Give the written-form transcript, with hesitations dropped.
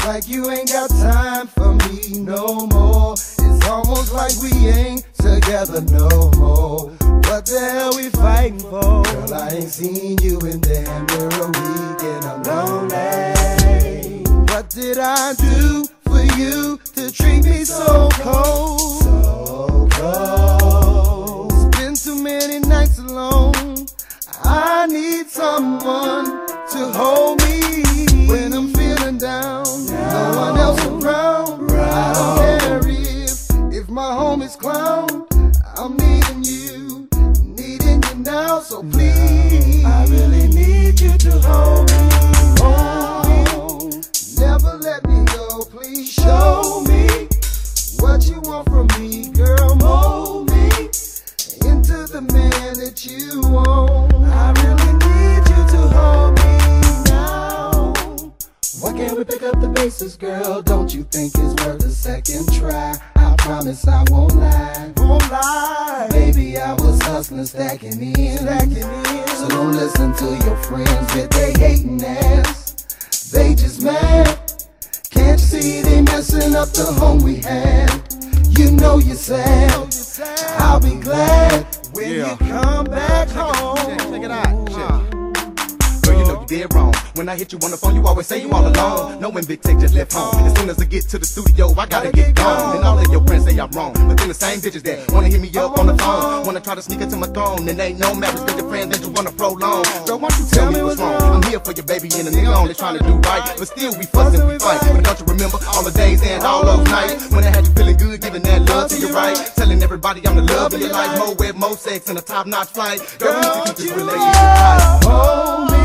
like you ain't got time for me no more. It's almost like we ain't together no more. What the hell we fighting for? Girl, I ain't seen you in damn near a week and I'm lonely. What did I do for you to treat me so cold? So cold. Spend too many nights alone. I need someone to hold me when I'm feeling down. No one else around. I don't care if my home is clown. I'm needing you now, so please. I really need you to hold me. Hold me. Never let me go, please. Show me what you want from me, girl. Mold me into the man that you want. I really need you to hold me now. Why can't we pick up the bases, girl? Don't you think it's worth a second try? I promise I won't lie. Won't lie. Baby, I was hustling, stacking in. So don't listen to your friends with they hating ass. They just mad. Can't you see they messing up the home we had? You know you're sad. I'll be glad when you come back home. Check it out. Girl, you know you did wrong. When I hit you on the phone, you always say you all alone. Knowing Big Tech just left home. As soon as I get to the studio, I gotta get gone. And all of your friends say I'm wrong, but then the same bitches that wanna hit me up on the phone, wanna try to sneak into my throne. And ain't no marriage with your friends that you wanna prolong. Girl, why don't you tell me what's wrong? I'm here for your baby and a nigga only trying to do right, but still we fussing, we fight. But don't you remember all the days and all those nights when I had you feeling good, giving that love to your right, telling everybody I'm the love of your life, more web, more sex, and a top-notch flight. Girl, we need to keep this relationship tight. Hold me.